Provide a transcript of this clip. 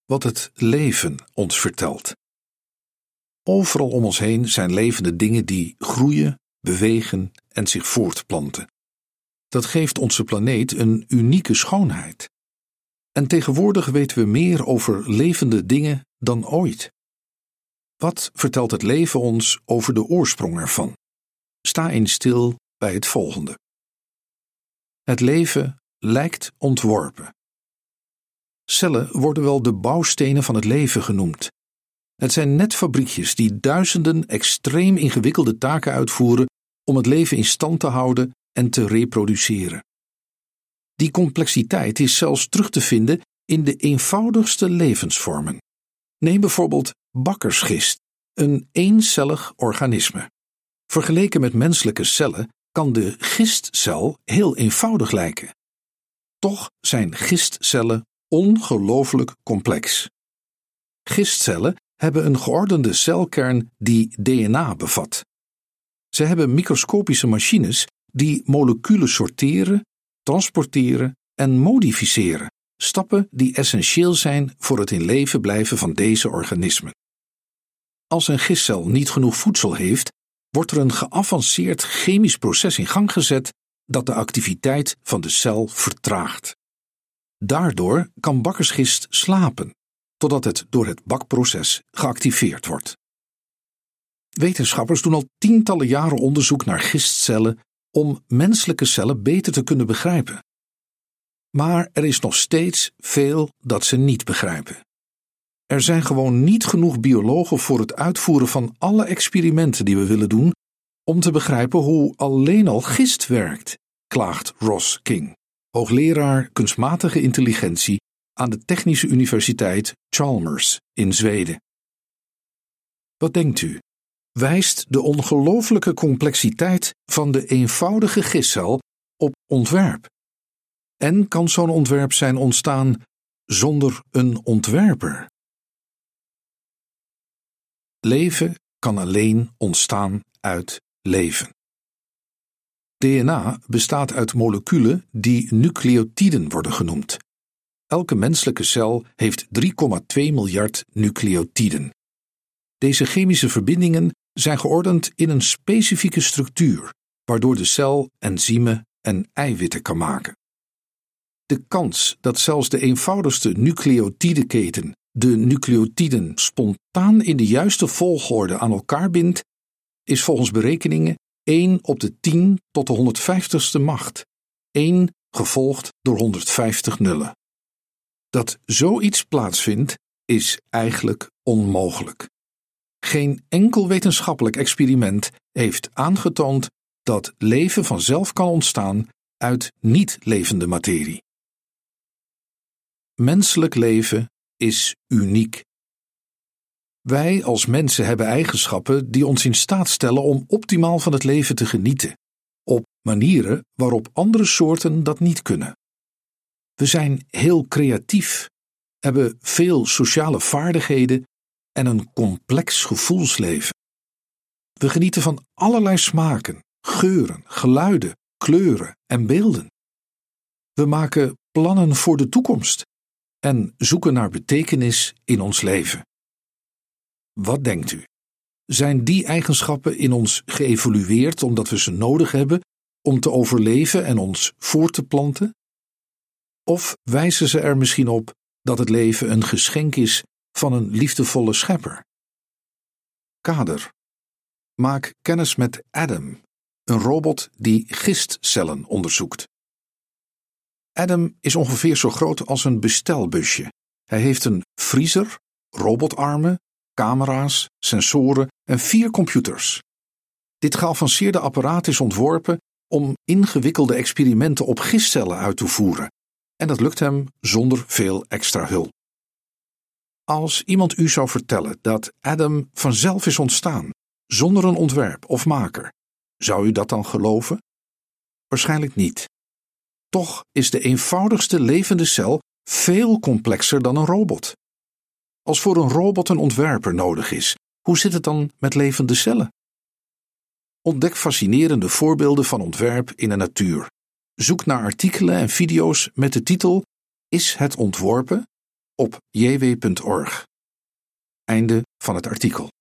wat het leven ons vertelt. Overal om ons heen zijn levende dingen die groeien, bewegen en zich voortplanten. Dat geeft onze planeet een unieke schoonheid. En tegenwoordig weten we meer over levende dingen dan ooit. Wat vertelt het leven ons over de oorsprong ervan? Sta eens stil bij het volgende. Het leven lijkt ontworpen. Cellen worden wel de bouwstenen van het leven genoemd. Het zijn net fabriekjes die duizenden extreem ingewikkelde taken uitvoeren om het leven in stand te houden en te reproduceren. Die complexiteit is zelfs terug te vinden in de eenvoudigste levensvormen. Neem bijvoorbeeld bakkersgist, een eencellig organisme. Vergeleken met menselijke cellen kan de gistcel heel eenvoudig lijken. Toch zijn gistcellen ongelooflijk complex. Gistcellen hebben een geordende celkern die DNA bevat. Ze hebben microscopische machines die moleculen sorteren, transporteren en modificeren, stappen die essentieel zijn voor het in leven blijven van deze organismen. Als een gistcel niet genoeg voedsel heeft, wordt er een geavanceerd chemisch proces in gang gezet dat de activiteit van de cel vertraagt. Daardoor kan bakkersgist slapen, totdat het door het bakproces geactiveerd wordt. Wetenschappers doen al tientallen jaren onderzoek naar gistcellen om menselijke cellen beter te kunnen begrijpen. Maar er is nog steeds veel dat ze niet begrijpen. Er zijn gewoon niet genoeg biologen voor het uitvoeren van alle experimenten die we willen doen om te begrijpen hoe alleen al gist werkt, klaagt Ross King, hoogleraar kunstmatige intelligentie aan de Technische Universiteit Chalmers in Zweden. Wat denkt u? Wijst de ongelooflijke complexiteit van de eenvoudige gistcel op ontwerp? En kan zo'n ontwerp zijn ontstaan zonder een ontwerper? Leven kan alleen ontstaan uit leven. DNA bestaat uit moleculen die nucleotiden worden genoemd. Elke menselijke cel heeft 3,2 miljard nucleotiden. Deze chemische verbindingen zijn geordend in een specifieke structuur, waardoor de cel enzymen en eiwitten kan maken. De kans dat zelfs de eenvoudigste nucleotideketen de nucleotiden spontaan in de juiste volgorde aan elkaar bindt, is volgens berekeningen 1 op de 10 tot de 150ste macht. 1 gevolgd door 150 nullen. Dat zoiets plaatsvindt, is eigenlijk onmogelijk. Geen enkel wetenschappelijk experiment heeft aangetoond dat leven vanzelf kan ontstaan uit niet-levende materie. Menselijk leven is uniek. Wij als mensen hebben eigenschappen die ons in staat stellen om optimaal van het leven te genieten, op manieren waarop andere soorten dat niet kunnen. We zijn heel creatief, hebben veel sociale vaardigheden en een complex gevoelsleven. We genieten van allerlei smaken, geuren, geluiden, kleuren en beelden. We maken plannen voor de toekomst en zoeken naar betekenis in ons leven. Wat denkt u? Zijn die eigenschappen in ons geëvolueerd omdat we ze nodig hebben om te overleven en ons voort te planten? Of wijzen ze er misschien op dat het leven een geschenk is van een liefdevolle schepper? Kader. Maak kennis met Adam, een robot die gistcellen onderzoekt. Adam is ongeveer zo groot als een bestelbusje. Hij heeft een vriezer, robotarmen, camera's, sensoren en 4 computers. Dit geavanceerde apparaat is ontworpen om ingewikkelde experimenten op gistcellen uit te voeren. En dat lukt hem zonder veel extra hulp. Als iemand u zou vertellen dat Adam vanzelf is ontstaan, zonder een ontwerp of maker, zou u dat dan geloven? Waarschijnlijk niet. Toch is de eenvoudigste levende cel veel complexer dan een robot. Als voor een robot een ontwerper nodig is, hoe zit het dan met levende cellen? Ontdek fascinerende voorbeelden van ontwerp in de natuur. Zoek naar artikelen en video's met de titel Is het ontworpen? op jw.org. Einde van het artikel.